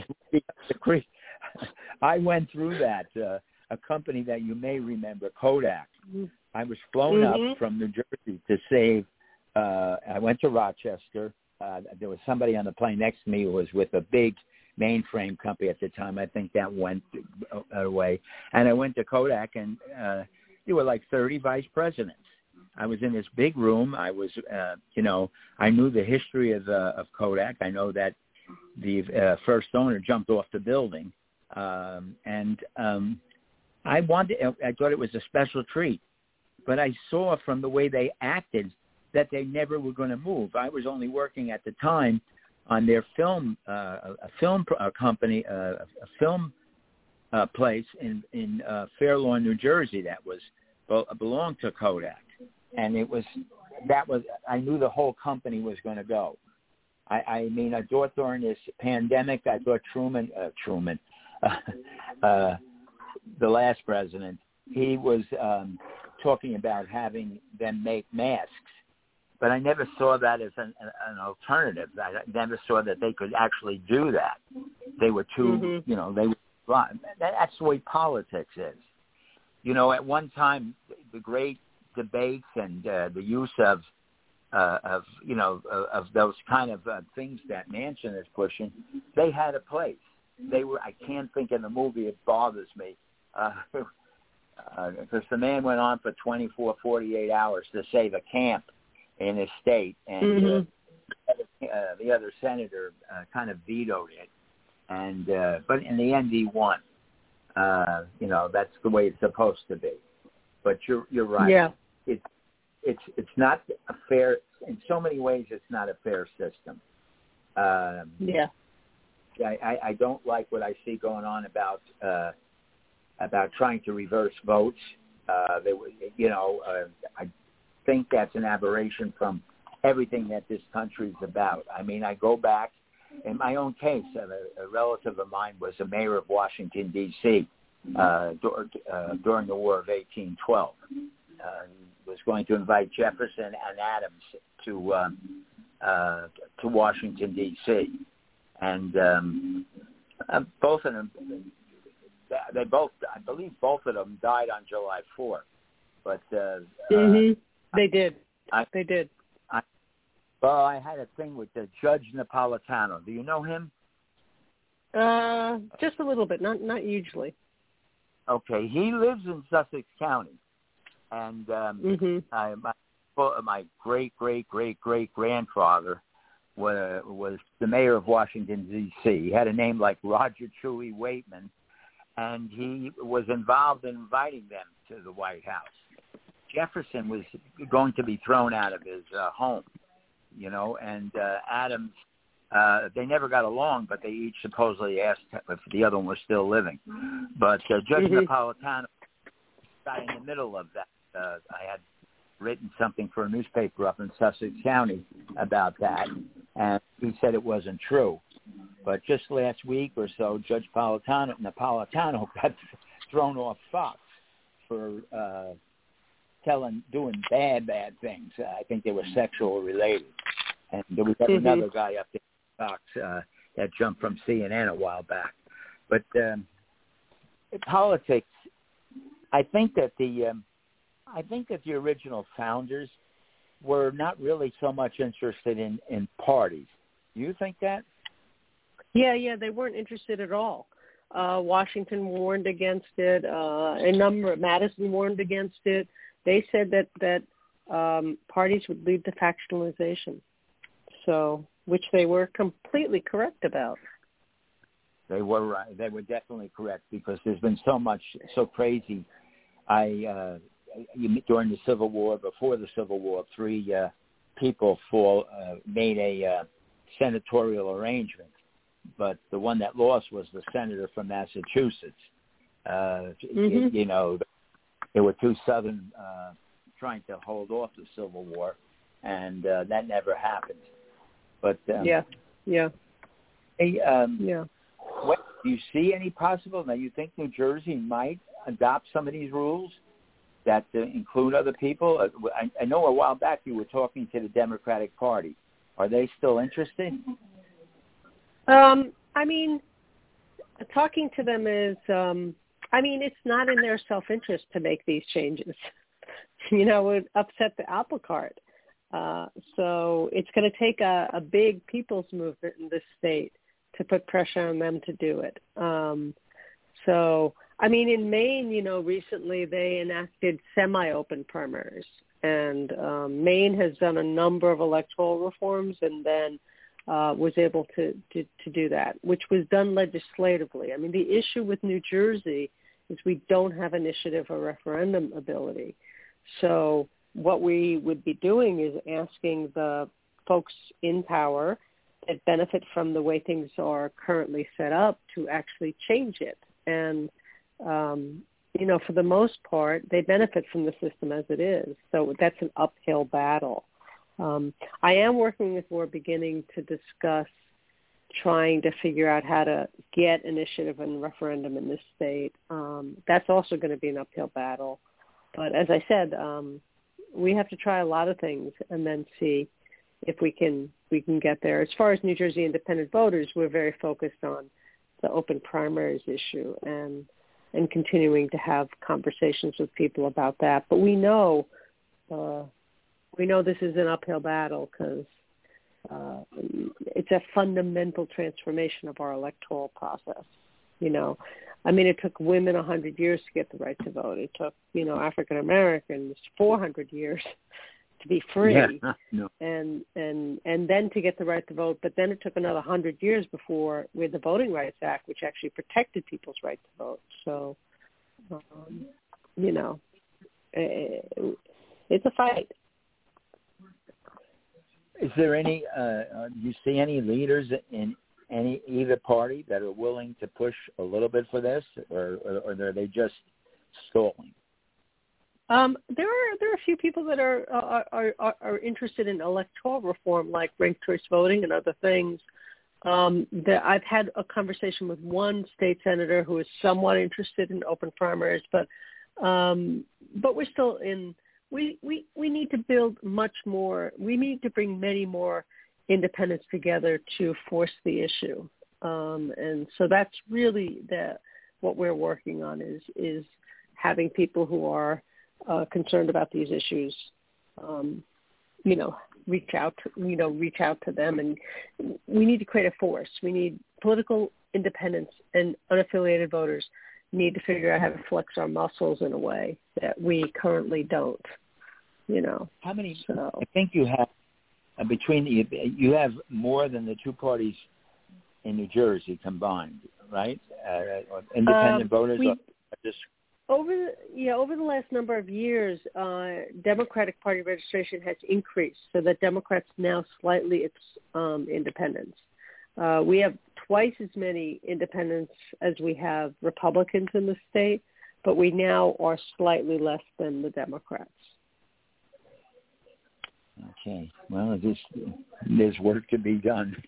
I went through that. Uh, a company that you may remember, Kodak. Mm-hmm. I was flown mm-hmm. up from New Jersey to save. Uh, I went to Rochester. Uh, there was somebody on the plane next to me who was with a big mainframe company at the time. I think that went away. And I went to Kodak, and uh, there were like thirty vice presidents. I was in this big room. I was, uh, you know, I knew the history of uh, of Kodak. I know that the uh, first owner jumped off the building, um, and um, I wanted. I thought it was a special treat, but I saw from the way they acted that they never were going to move. I was only working at the time on their film, uh, a film a company, uh, a film uh, place in in uh, Fair Lawn, New Jersey, that was belonged to Kodak, and it was that was I knew the whole company was going to go. I, I mean, I thought during this pandemic, I thought Truman, uh, Truman, uh, uh, the last president, he was um, talking about having them make masks. But I never saw that as an, an alternative. I never saw that they could actually do that. They were too, mm-hmm. you know, they were, that's the way politics is. You know, at one time, the great debates and uh, the use of, uh, of you know, of, of those kind of uh, things that Manchin is pushing, they had a place. They were, I can't think of the movie, it bothers me. Uh, uh, because the man went on for twenty-four, forty-eight hours to save a camp in his state, and mm-hmm. uh, uh, the other senator uh, kind of vetoed it. And uh, but in the end, he won. Uh, you know, that's the way it's supposed to be. But you're you're right.
Yeah.
It's it's it's not a fair. In so many ways, it's not a fair system. Um,
yeah.
I, I, I don't like what I see going on about uh, about trying to reverse votes. Uh, they, you know, uh, I think that's an aberration from everything that this country is about. I mean, I go back. In my own case, a, a relative of mine was a mayor of Washington, D C uh, dur- uh, during the War of eighteen twelve. Uh, he was going to invite Jefferson and Adams to um, uh, to Washington, D C And um, uh, both of them, they both, I believe both of them died on July fourth. But uh,
mm-hmm. they did.
I,
they did.
I, Well, I had a thing with the Judge Napolitano. Do you know him?
Uh, just a little bit, not not hugely.
Okay, he lives in Sussex County, and um,
mm-hmm.
I, my, my great great great great grandfather was was the mayor of Washington D C. He had a name like Roger Chewy Waitman, and he was involved in inviting them to the White House. Jefferson was going to be thrown out of his uh, home, you know, and uh, Adams. Uh, they never got along, but they each supposedly asked if the other one was still living. But uh, Judge mm-hmm. Napolitano got in the middle of that. Uh, I had written something for a newspaper up in Sussex County about that, and he said it wasn't true. But just last week or so, Judge Napolitano, Napolitano got thrown off Fox for uh, telling, doing bad, bad things. Uh, I think they were sexual related. And there was mm-hmm. another guy up there. Fox uh, that jumped from C N N a while back, but um, politics. I think that the um, I think that the original founders were not really so much interested in, in parties. Do you think that?
Yeah, yeah, they weren't interested at all. Uh, Washington warned against it. Uh, a number of Madison warned against it. They said that that um, parties would lead to factionalization. So. Which they were completely correct about.
They were right. They were definitely correct because there's been so much, so crazy. I uh, during the Civil War, before the Civil War, three uh, people fall, uh, made a uh, senatorial arrangement, but the one that lost was the senator from Massachusetts. Uh, mm-hmm. you, you know, there were two Southern uh, trying to hold off the Civil War, and uh, that never happened. But um,
yeah, yeah,
hey, um,
yeah.
What, do you see any possible? Now, you think New Jersey might adopt some of these rules that uh, include other people? Uh, I, I know a while back you were talking to the Democratic Party. Are they still interested?
Um, I mean, talking to them is. Um, I mean, it's not in their self-interest to make these changes. You know, it would upset the apple cart. Uh, so it's going to take a, a big people's movement in this state to put pressure on them to do it. Um, so, I mean, in Maine, you know, recently they enacted semi-open primaries, and um, Maine has done a number of electoral reforms and then uh, was able to, to, to do that, which was done legislatively. I mean, the issue with New Jersey is we don't have initiative or referendum ability. So what we would be doing is asking the folks in power that benefit from the way things are currently set up to actually change it. And, um, you know, for the most part, they benefit from the system as it is. So that's an uphill battle. Um, I am working with We're Beginning to discuss trying to figure out how to get initiative and referendum in this state. Um, that's also going to be an uphill battle. But as I said, um, we have to try a lot of things and then see if we can we can get there. As far as New Jersey independent voters, we're very focused on the open primaries issue and and continuing to have conversations with people about that. But we know uh, we know this is an uphill battle because uh, it's a fundamental transformation of our electoral process. You know, I mean, it took women one hundred years to get the right to vote. It took, you know, African Americans four hundred years to be free,
yeah, no.
and and and then to get the right to vote. But then it took another one hundred years before we had the Voting Rights Act, which actually protected people's right to vote. So, um, you know, it, it's a fight.
Is there any? Uh, uh, do you see any leaders in any either party that are willing to push a little bit for this, or, or, or are they just stalling?
Um, there are there are a few people that are are, are are interested in electoral reform, like ranked choice voting and other things. Um, that I've had a conversation with one state senator who is somewhat interested in open primaries, but um, but we're still in. We, we we need to build much more. We need to bring many more independents together to force the issue, um, and so that's really the what we're working on is is having people who are uh, concerned about these issues, um, you know, reach out to, you know reach out to them, and we need to create a force. We need political independents and unaffiliated voters need to figure out how to flex our muscles in a way that we currently don't. you know.
How many?
So.
I think you have uh, between the, you have more than the two parties in New Jersey combined, right? Uh, independent
um,
voters.
We,
are just
over the yeah over the last number of years, uh, Democratic Party registration has increased, so that Democrats now slightly it's um, independents. Uh, we have twice as many independents as we have Republicans in the state, but we now are slightly less than the Democrats.
Okay. Well, this, there's work to be done.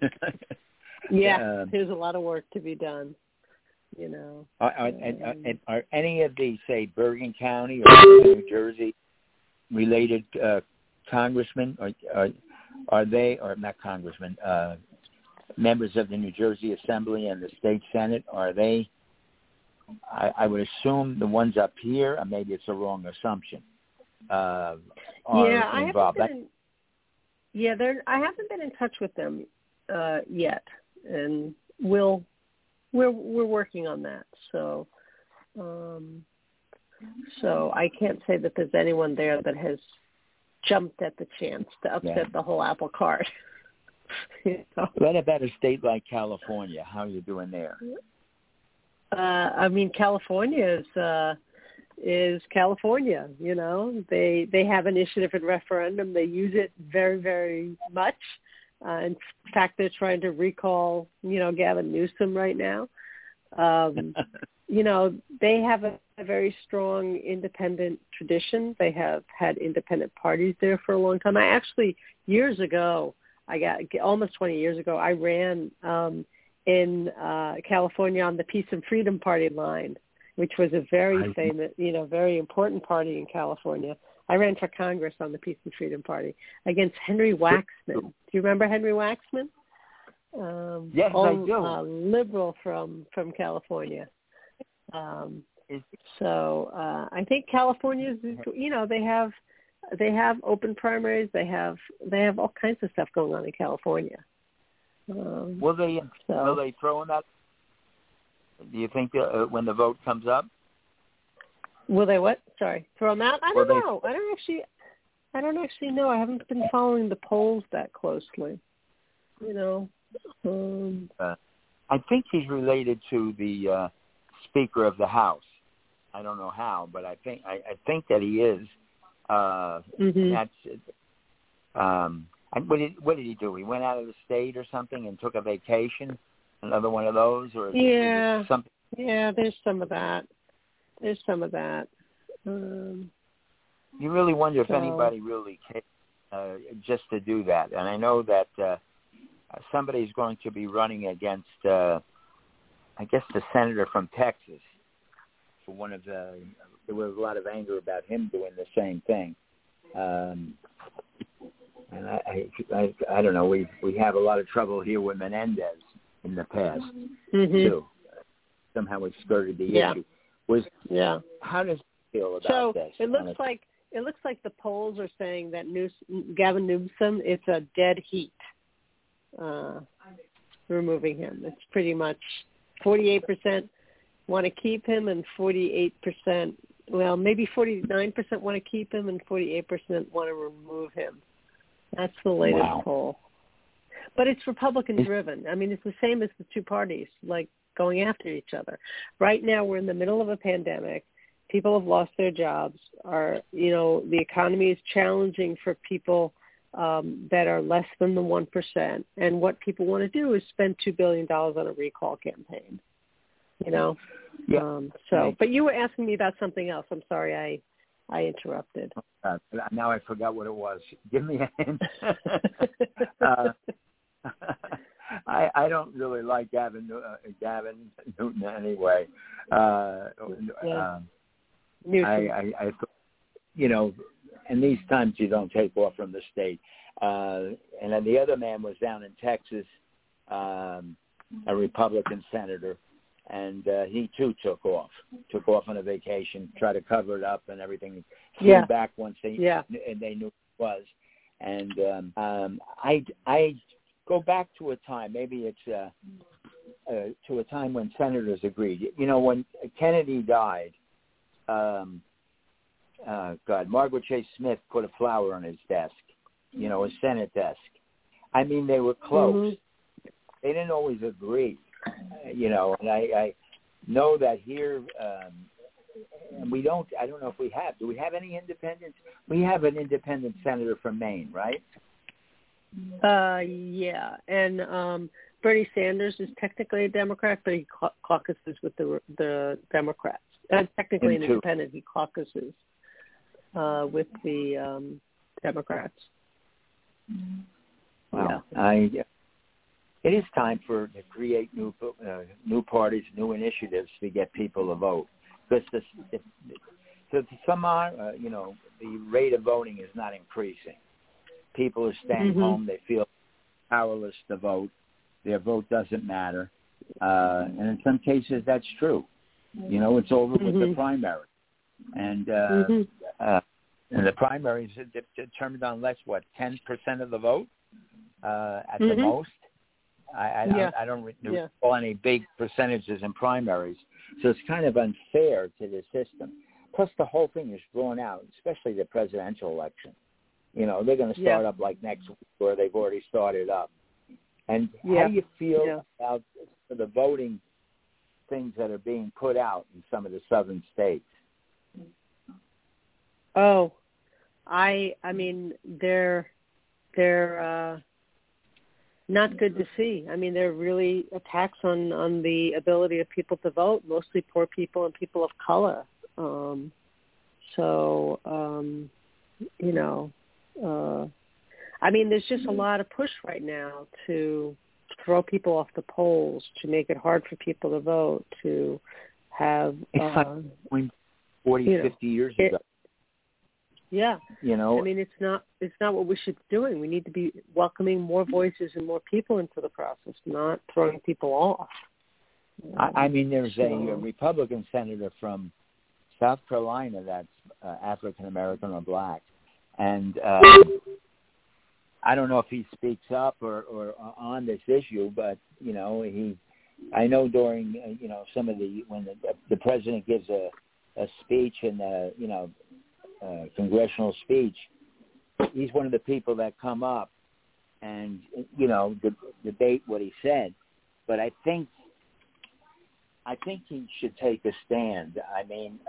Yeah,
um,
there's a lot of work to be done, you know.
Are, are,
um,
are, are any of the, say, Bergen County or New Jersey related uh, congressmen, or are, are they, or not congressmen, uh, members of the New Jersey Assembly and the State Senate, are they, I, I would assume the ones up here, or maybe it's a wrong assumption, uh, are
yeah, I
involved.
haven't been in, yeah, they're, I haven't been in touch with them uh, yet, and we'll, we're we're working on that. So, um, so I can't say that there's anyone there that has jumped at the chance to upset
Yeah.
the whole apple cart. You know?
What about a state like California? How are you doing there?
Uh, I mean, California is uh, is California. You know, they they have initiative and referendum. They use it very very much. Uh, in fact, they're trying to recall, you know, Gavin Newsom right now. Um, you know, they have a, a very strong independent tradition. They have had independent parties there for a long time. I actually years ago. I got almost twenty years ago, I ran um, in uh, California on the Peace and Freedom Party line, which was a very famous, you know, very important party in California. I ran for Congress on the Peace and Freedom Party against Henry Waxman. Do you remember Henry Waxman? Um,
yes,
all,
I do.
Uh, liberal from, from California. Um, so uh, I think California is, you know, they have They have open primaries. They have they have all kinds of stuff going on in California. Um,
will they
so.
will they throw in that? Do you think uh, when the vote comes up?
Will they what? Sorry, throw them out? I
Will
don't
they,
know. I don't actually. I don't actually know. I haven't been following the polls that closely. You know. Um,
uh, I think he's related to the uh, Speaker of the House. I don't know how, but I think I, I think that he is. Uh,
mm-hmm.
That's um, what did what did he do? He went out of the state or something and took a vacation. Another one of those, or is
yeah,
it, is it something?
Yeah, there's some of that. There's some of that. Um,
you really wonder if
so.
anybody really cares uh, just to do that. And I know that uh, somebody's going to be running against, uh, I guess, the senator from Texas. For one of the, there was a lot of anger about him doing the same thing. Um, and I, I, I, I don't know. We we have a lot of trouble here with Menendez in the past
mm-hmm.
too. Somehow we skirted the
yeah.
issue. Was
yeah.
How does it feel about
so
this?
it looks like it looks like the polls are saying that Newsom, Gavin Newsom, it's a dead heat. Uh, removing him, it's pretty much forty-eight percent. Want to keep him, and forty-eight percent, well, maybe forty-nine percent want to keep him, and forty-eight percent want to remove him. That's the latest
wow.
poll. But it's Republican-driven. I mean, it's the same as the two parties, like going after each other. Right now, we're in the middle of a pandemic. People have lost their jobs. Our, you know, the economy is challenging for people um, that are less than the one percent. And what people want to do is spend two billion dollars on a recall campaign. You know,
yeah.
Um, so, but you were asking me about something else. I'm sorry, I, I interrupted.
Uh, now I forgot what it was. Give me a hint. uh, I, I don't really like Gavin, uh, Gavin Newton anyway. Uh,
yeah.
um,
Newton.
I, I, I, you know, and these times you don't take off from the state. Uh, and then the other man was down in Texas, um, a Republican senator. And uh, he, too, took off, took off on a vacation, tried to cover it up and everything. Flew
yeah.
back once they,
yeah.
they knew it was. And um, um, I, I go back to a time, maybe it's uh, uh, to a time when senators agreed. You know, when Kennedy died, um, uh, God, Margaret Chase Smith put a flower on his desk, you know, a Senate desk. I mean, they were close. Mm-hmm. They didn't always agree, you know, and I, I know that here, um, and we don't, I don't know if we have, do we have any independents? We have an independent senator from Maine, right?
Uh, yeah, and um, Bernie Sanders is technically a Democrat, but he ca- caucuses with the the Democrats. Uh, technically an independent, he caucuses uh, with the um, Democrats.
Wow. Yeah. I, it is time for to create new uh, new parties, new initiatives to get people to vote. Because this, if, so to some, uh, you know, the rate of voting is not increasing. People are staying mm-hmm. home. They feel powerless to vote. Their vote doesn't matter. Uh, and in some cases, that's true. You know, it's over mm-hmm. with the primary. And, uh, mm-hmm. uh, and the primaries are de- determined on less, what, ten percent of the vote uh, at mm-hmm. the most? I, I, yeah. I, I don't recall yeah. any big percentages in primaries. So it's kind of unfair to the system. Plus, the whole thing is drawn out, especially the presidential election. You know, they're going to start yeah. up like next week, or they've already started up. And yeah. how do you feel yeah. about the voting things that are being put out in some of the southern states?
Oh, I I mean, they're they're uh, not good to see. I mean, they're really attacks on, on the ability of people to vote, mostly poor people and people of color. Um, so, um, you know, uh, I mean, there's just a lot of push right now to throw people off the polls, to make it hard for people to vote, to have... Uh,
like forty, you know, fifty years
it,
ago.
Yeah.
You know,
I mean, it's not it's not what we should be doing. We need to be welcoming more voices and more people into the process, not throwing people off.
I, I mean, there's so. a, a Republican senator from South Carolina that's uh, African-American or black. And uh, I don't know if he speaks up or, or on this issue, but, you know, he, I know during, uh, you know, some of the, when the, the president gives a, a speech and, uh, you know, uh, congressional speech, he's one of the people that come up and, you know, de- debate what he said. But I think, I think he should take a stand. I mean,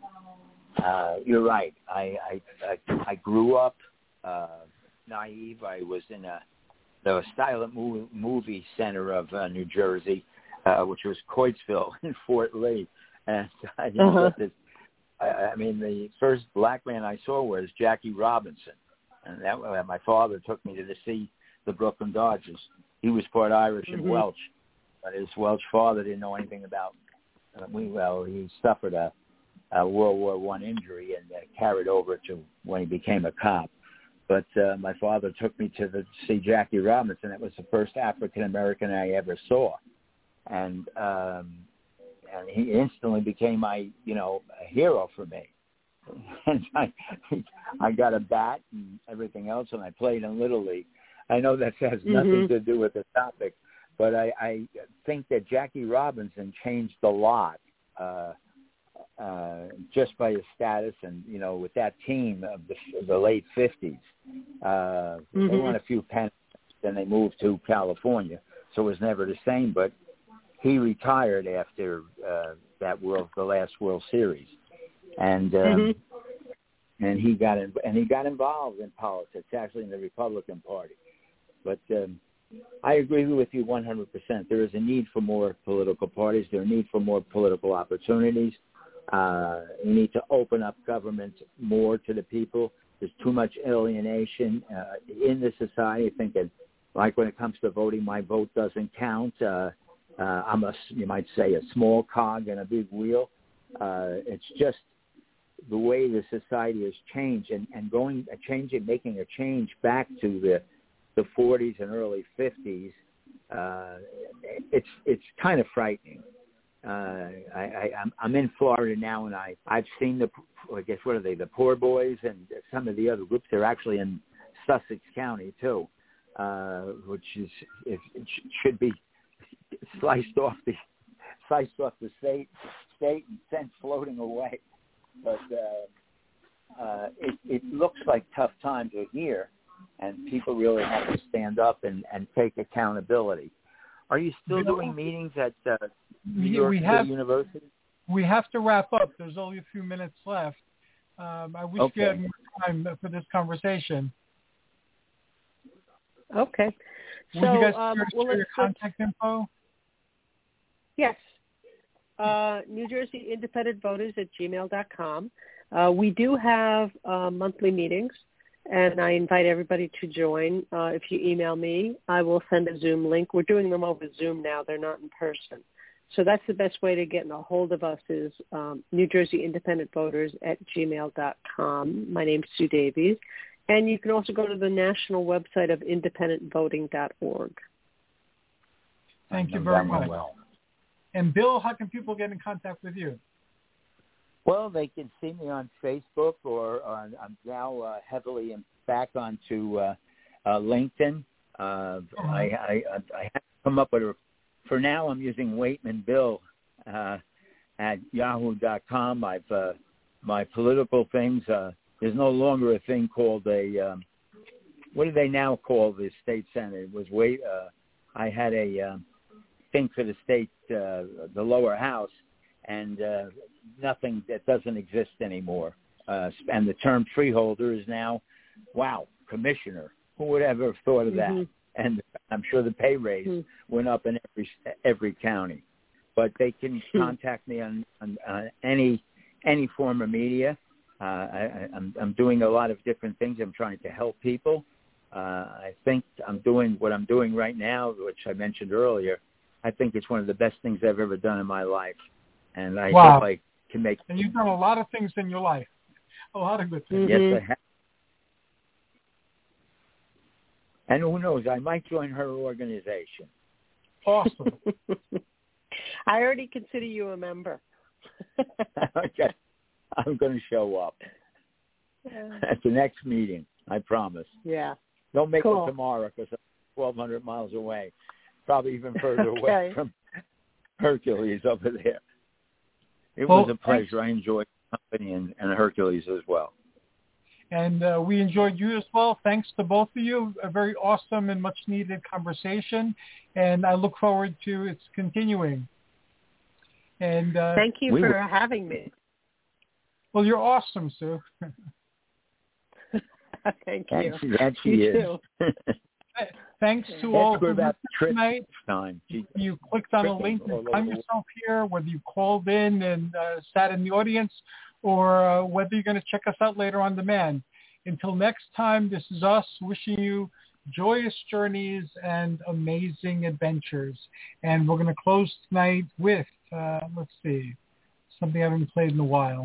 uh, uh, you're right. I, I, I, I grew up uh, naive. I was in a, the silent movie, movie center of uh, New Jersey, uh, which was Coatesville in Fort Lee. And I didn't uh-huh. get this. I, I mean, the first black man I saw was Jackie Robinson. And that uh, my father took me to the see the Brooklyn Dodgers. He was part Irish and mm-hmm. Welsh, but his Welsh father didn't know anything about. Uh, we well, he suffered a, a World War One injury and uh, carried over to when he became a cop. But uh, my father took me to the see Jackie Robinson. It was the first African American I ever saw, and um, and he instantly became my you know a hero for me. And I I got a bat and everything else, and I played in Little League. I know that has nothing mm-hmm. to do with the topic, but I, I think that Jackie Robinson changed a lot uh, uh, just by his status, and you know, with that team of the, the late fifties, uh, mm-hmm. they won a few pennants, then they moved to California, so it was never the same. But he retired after uh, that world, the last World Series. And um, mm-hmm. and he got in, and he got involved in politics, actually in the Republican Party. But um, I agree with you one hundred percent. There is a need for more political parties. There is a need for more political opportunities. Uh, we need to open up government more to the people. There's too much alienation uh, in the society. I think that, like when it comes to voting, my vote doesn't count. Uh, uh, I'm a, you might say, a small cog in a big wheel. Uh, it's just the way the society has changed, and, and going a change and making a change back to the the forties and early fifties, uh, it's it's kind of frightening. Uh, I, I, I'm, I'm in Florida now, and I I've seen the I guess what are they the Poor Boys and some of the other groups. They're actually in Sussex County too, uh, which is it, it should be sliced off the sliced off the state state and sent floating away. But uh, uh, it, it looks like tough times are here, and people really have to stand up and, and take accountability. Are you still
Bill,
doing meetings at uh, New
we,
York
we
City
have,
University?
We have to wrap up. There's only a few minutes left. Um, I wish
Okay.
we had more time for this conversation.
Okay.
Would
so,
you guys
um,
care to
well,
share your
let's-
contact info?
Yes. Uh, New Jersey Independent Voters at gmail dot com. Uh, we do have uh, monthly meetings, and I invite everybody to join. Uh, if you email me, I will send a Zoom link. We're doing them over Zoom now. They're not in person. So that's the best way to get a hold of us is um, New Jersey Independent Voters at gmail dot com. My name's Sue Davies. And you can also go to the national website of independent voting dot org.
Thank you very much. Well. And Bill, how can people get in contact with you?
Well, they can see me on Facebook, or on, I'm now uh, heavily in, back onto uh, uh, LinkedIn. Uh, uh-huh. I, I, I have come up with a, for now I'm using Waitman Bill uh, at yahoo dot com. I've, uh, my political things, uh, there's no longer a thing called a, um, what do they now call the state senate? It was, wait, uh, I had a um, thing for the state, uh, the lower house, and uh, nothing that doesn't exist anymore. Uh, and the term freeholder is now, wow, commissioner. Who would ever have thought of that? Mm-hmm. And I'm sure the pay raise mm-hmm. went up in every every county. But they can mm-hmm. contact me on, on, on any any form of media. Uh, I, I'm, I'm doing a lot of different things. I'm trying to help people. Uh, I think I'm doing what I'm doing right now, which I mentioned earlier. I think it's one of the best things I've ever done in my life. And I
wow.
hope I can make...
And you've done a lot of things in your life. A lot of good things.
Mm-hmm. Yes, I have. And who knows, I might join her organization.
Awesome.
I already consider you a member.
Okay. I'm going to show up yeah. at the next meeting, I promise.
Yeah.
Don't make
cool.
it tomorrow because I'm twelve hundred miles away, probably even further
okay.
away from Hercules over there. It
well,
was a pleasure. I enjoyed the company and, and Hercules as well.
And uh, we enjoyed you as well. Thanks to both of you. A very awesome and much-needed conversation, and I look forward to its continuing. And uh,
Thank you
we
for
were,
having me.
Well, you're awesome, Sue.
Thank
that
you.
She, that she
you
is.
Thanks to all who
about
listened tonight.
Time. She,
you clicked on a link and found yourself here, whether you called in and uh, sat in the audience, or uh, whether you're going to check us out later on demand. Until next time, this is us wishing you joyous journeys and amazing adventures. And we're going to close tonight with, uh, let's see, something I haven't played in a while.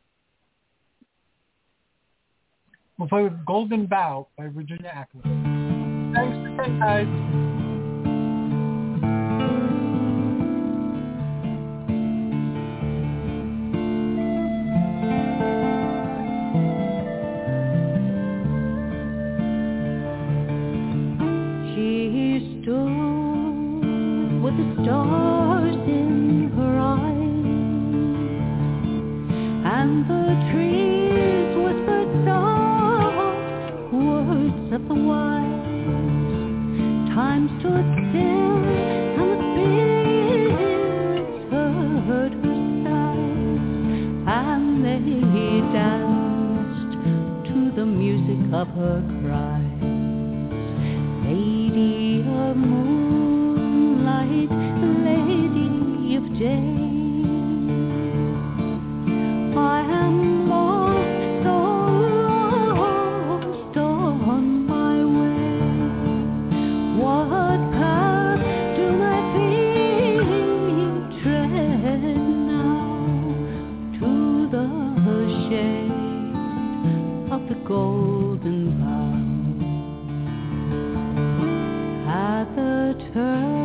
We'll play with Golden Bough by Virginia Ackley. Thanks again, guys.
She stood with the stars in her eyes, and the trees whispered soft words of the wise. Time stood still, and the spirits heard her sighs, and they danced to the music of her cries. Lady of moonlight, lady of day, I am lost, so lost on my way. What path do my feet tread now? To the shade of the golden bough. At the turn